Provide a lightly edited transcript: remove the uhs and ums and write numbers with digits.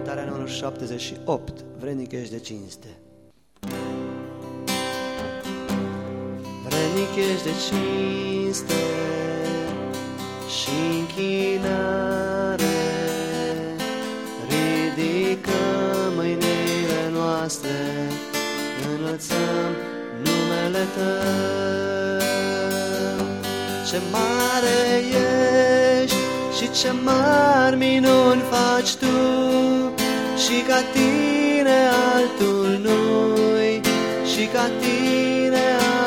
cântarea numărul 78, Vrednic ești de cinste. Vrednic ești de cinste și închinare, ridicăm mâinile noastre, înălțăm numele Tău. Ce mare ești și ce mari minuni faci Tu, și ca Tine altul nu-i, și ca Tine